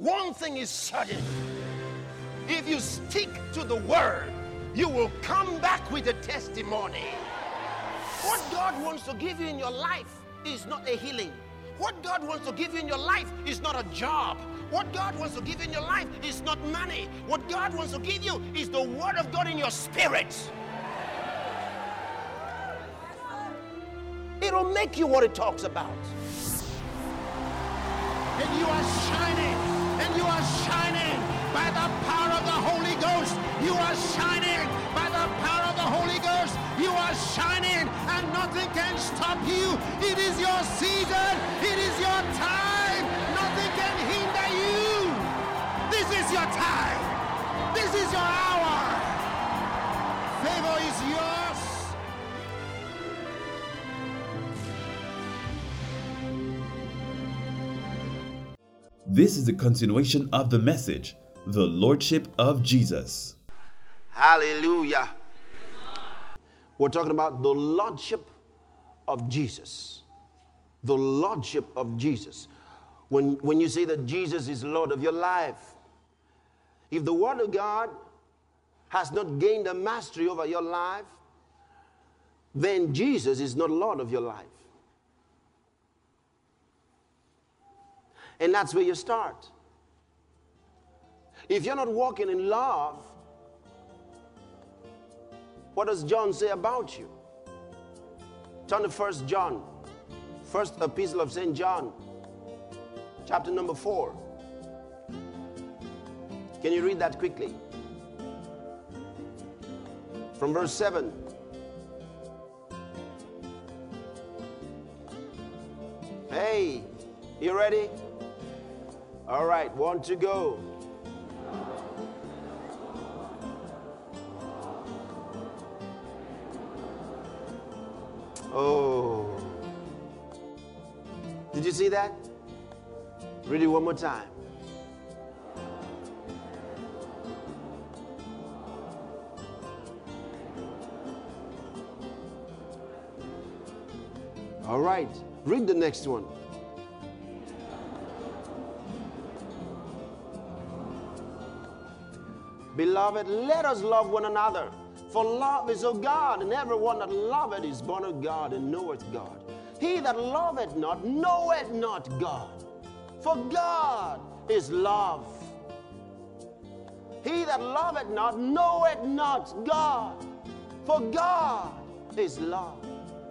One thing is certain. If you stick to the word, you will come back with a testimony. What God wants to give you in your life is not a healing. What God wants to give you in your life is not a job. What God wants to give you in your life is not money. What God wants to give you is the word of God in your spirit. It'll make you what it talks about. And you are shining. And you are shining by the power of the Holy Ghost. You are shining by the power of the Holy Ghost. You are shining and nothing can stop you. It is your season. It is your time. Nothing can hinder you. This is your time. This is your hour. Favor is yours. This is the continuation of the message, The Lordship of Jesus. Hallelujah. We're talking about the Lordship of Jesus. The Lordship of Jesus. When you say that Jesus is Lord of your life, if the Word of God has not gained a mastery over your life, then Jesus is not Lord of your life. And that's where you start. If you're not walking in love, what does John say about you? Turn to 1 John, first epistle of St. John, chapter number 4. Can you read that quickly? From verse 7. Hey, you ready? All right, 1 to go. Oh. Did you see that? Read it one more time. All right, read the next one. Beloved, let us love one another, for love is of God, and everyone that loveth is born of God and knoweth God. He that loveth not knoweth not God, for God is love. He that loveth not knoweth not God, for God is love.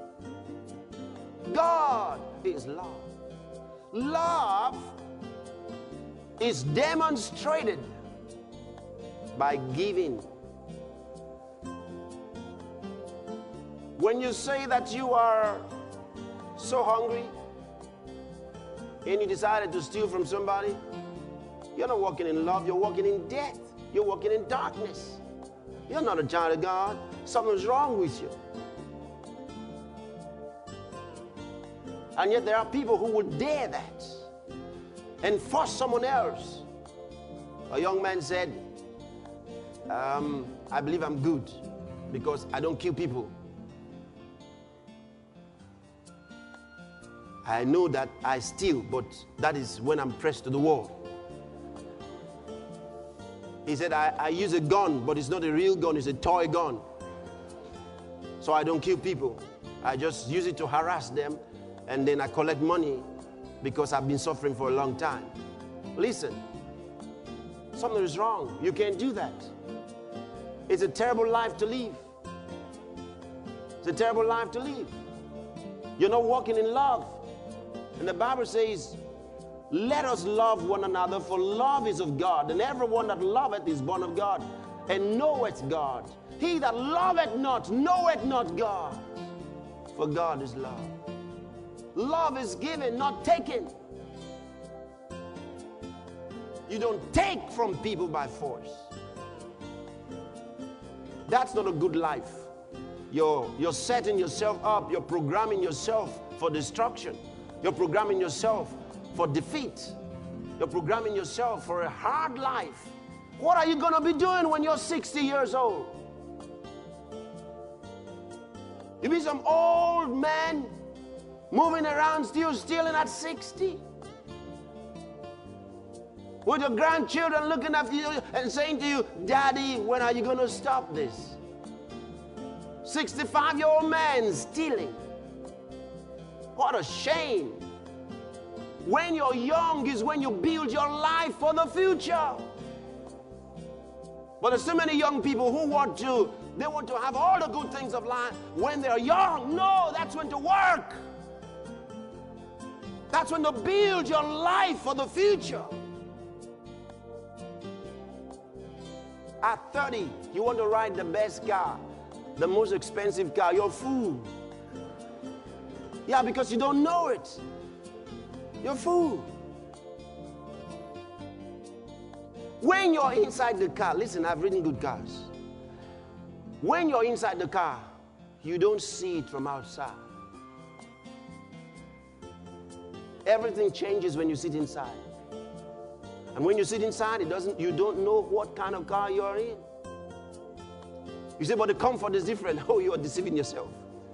God is love. Love is demonstrated by giving. When you say that you are so hungry and you decided to steal from somebody, you're not walking in love, you're walking in death. You're walking in darkness. You're not a child of God. Something's wrong with you. And yet there are people who would dare that and force someone else. A young man said, I believe I'm good because I don't kill people. I know that I steal, but that is when I'm pressed to the wall. He said, I use a gun, but it's not a real gun, it's a toy gun. So I don't kill people. I just use it to harass them, and then I collect money because I've been suffering for a long time. Listen, something is wrong. You can't do that. It's a terrible life to live. It's a terrible life to live. You're not walking in love. And the Bible says, let us love one another, for love is of God, and everyone that loveth is born of God, and knoweth God. He that loveth not knoweth not God, for God is love. Love is given, not taken. You don't take from people by force. That's not a good life. You're setting yourself up, you're programming yourself for destruction. You're programming yourself for defeat. You're programming yourself for a hard life. What are you going to be doing when you're 60 years old? You be some old man moving around still stealing at 60? With your grandchildren looking after you and saying to you, Daddy, when are you going to stop this? 65-year-old man stealing. What a shame. When you're young is when you build your life for the future. But there's so many young people who want to have all the good things of life when they're young. No, that's when to work. That's when to build your life for the future. At 30, you want to ride the best car, the most expensive car. You're a fool. Yeah, because you don't know it. You're a fool. When you're inside the car, listen, I've ridden good cars. When you're inside the car, you don't see it from outside. Everything changes when you sit inside. And when you sit inside, you don't know what kind of car you're in. You say, but the comfort is different. Oh, you are deceiving yourself.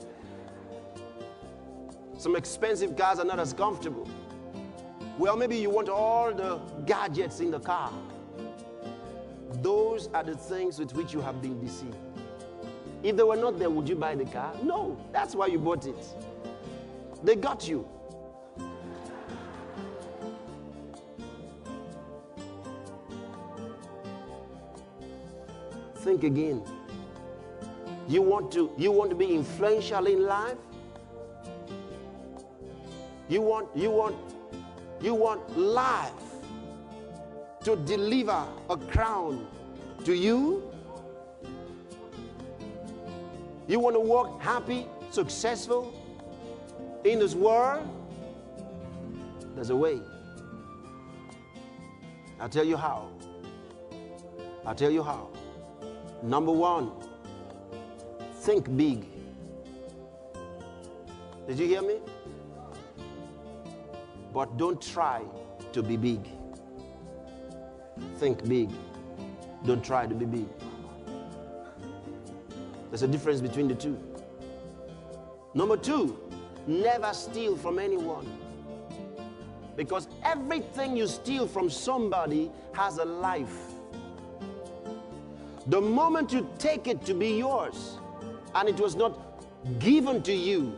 Some expensive cars are not as comfortable. Well, maybe you want all the gadgets in the car. Those are the things with which you have been deceived. If they were not there, would you buy the car? No, that's why you bought it. They got you. Think again. You want to be influential in life? You want life to deliver a crown to you? You want to walk happy, successful in this world? There's a way. I'll tell you how. I'll tell you how. Number one, think big. Did you hear me? But don't try to be big. Think big. Don't try to be big. There's a difference between the two. Number two, never steal from anyone. Because everything you steal from somebody has a life. The moment you take it to be yours, and it was not given to you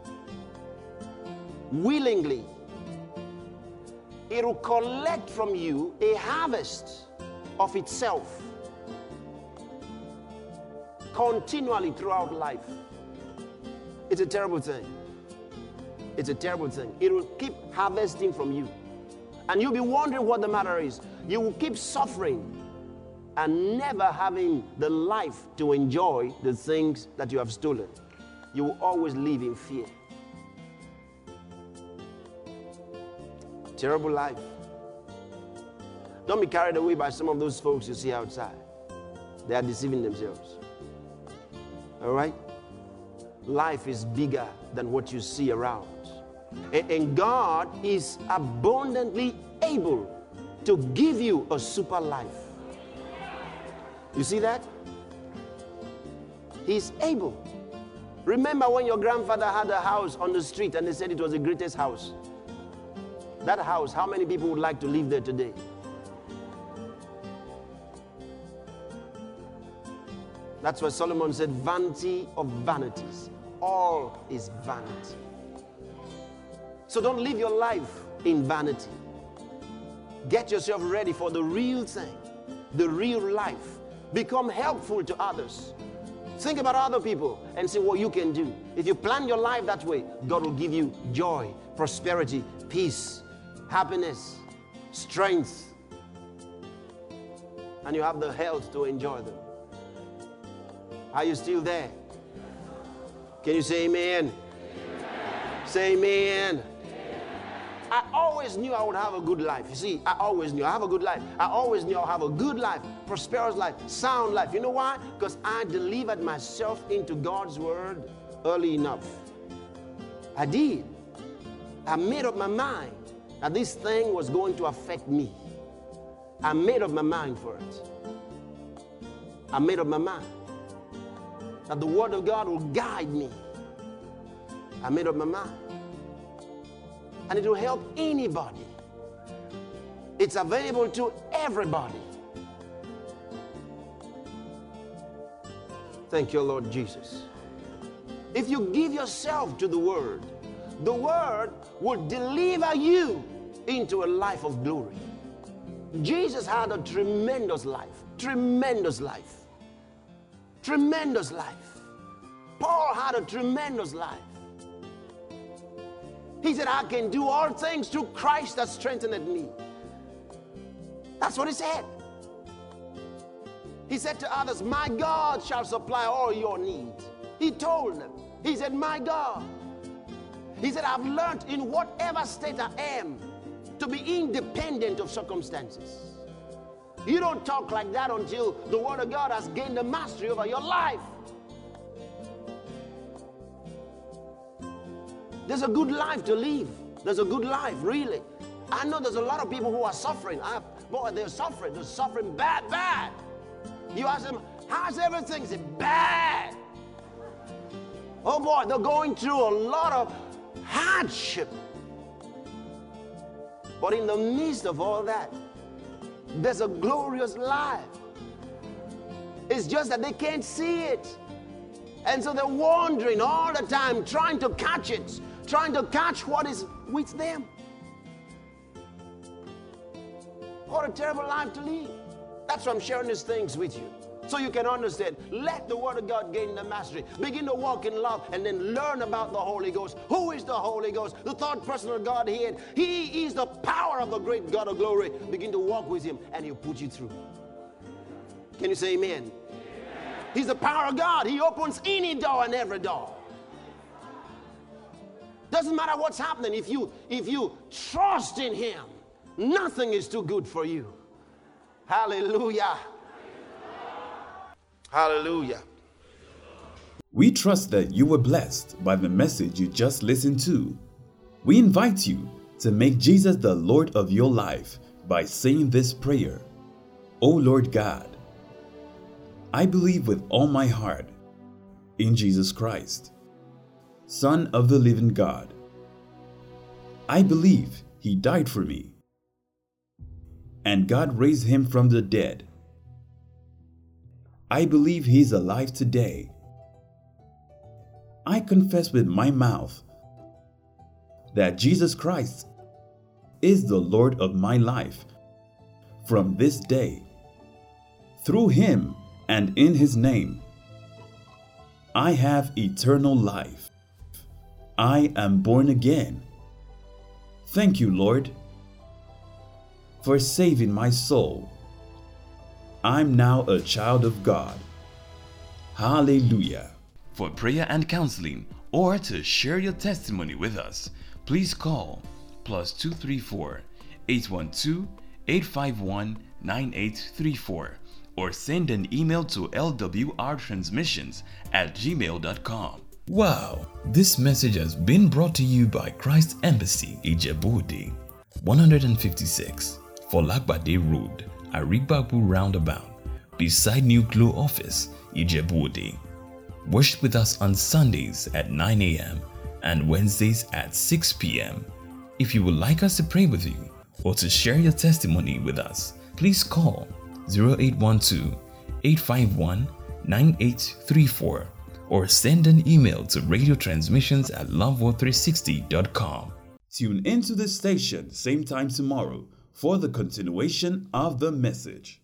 willingly, it will collect from you a harvest of itself continually throughout life. It's a terrible thing. It's a terrible thing. It will keep harvesting from you. And you'll be wondering what the matter is. You will keep suffering and never having the life to enjoy the things that you have stolen. You will always live in fear. Terrible life. Don't be carried away by some of those folks you see outside. They are deceiving themselves. All right? Life is bigger than what you see around. And God is abundantly able to give you a super life. You see that? He's able. Remember when your grandfather had a house on the street and they said it was the greatest house? That house, how many people would like to live there today? That's why Solomon said, vanity of vanities. All is vanity. So don't live your life in vanity. Get yourself ready for the real thing, the real life. Become helpful to others. Think about other people and see what you can do. If you plan your life that way, God will give you joy, prosperity, peace, happiness, strength, and you have the health to enjoy them. Are you still there? Can you say amen? Amen. Say amen. I always knew I would have a good life. You see, I always knew I have a good life. I always knew I'll have a good life, prosperous life, sound life. You know why? Because I delivered myself into God's word early enough. I did. I made up my mind that this thing was going to affect me. I made up my mind for it. I made up my mind that the word of God will guide me. I made up my mind. And it will help anybody. It's available to everybody. Thank you, Lord Jesus. If you give yourself to the Word will deliver you into a life of glory. Jesus had a tremendous life. Tremendous life. Tremendous life. Paul had a tremendous life. He said, I can do all things through Christ that strengthened me. That's what he said. He said to others, my God shall supply all your needs. He told them. He said, my God. He said, I've learned in whatever state I am to be independent of circumstances. You don't talk like that until the Word of God has gained the mastery over your life. There's a good life to live. There's a good life, really. I know there's a lot of people who are suffering. Boy, they're suffering. They're suffering bad. You ask them, how's everything? They say, bad. Oh boy, they're going through a lot of hardship. But in the midst of all that, there's a glorious life. It's just that they can't see it. And so they're wandering all the time, trying to catch it, trying to catch what is with them. What a terrible life to live. That's why I'm sharing these things with you, so you can understand. Let the Word of God gain the mastery. Begin to walk in love and then learn about the Holy Ghost. Who is the Holy Ghost? The third person of Godhead. He is the power of the great God of glory. Begin to walk with Him and He'll put you through. Can you say amen? He's the power of God. He opens any door and every door. Doesn't matter what's happening. If you trust in Him, nothing is too good for you. Hallelujah. Hallelujah. We trust that you were blessed by the message you just listened to. We invite you to make Jesus the Lord of your life by saying this prayer. O Lord God, I believe with all my heart in Jesus Christ, Son of the living God. I believe He died for me, and God raised Him from the dead. I believe He is alive today. I confess with my mouth that Jesus Christ is the Lord of my life from this day. Through Him and in His name, I have eternal life. I am born again. Thank you, Lord, for saving my soul. I'm now a child of God. Hallelujah. For prayer and counseling, or to share your testimony with us, please call +234 812 851 9834 or send an email to lwrtransmissions@gmail.com. Wow, this message has been brought to you by Christ Embassy, Ijebu-Ode, 156 Folagbade Road, Arigbabu Roundabout, beside New Glow Office, Ijebu-Ode. Worship with us on Sundays at 9 a.m. and Wednesdays at 6 p.m. If you would like us to pray with you or to share your testimony with us, please call 0812-851-9834 or send an email to radiotransmissions@loveworld360.com. Tune into this station same time tomorrow for the continuation of the message.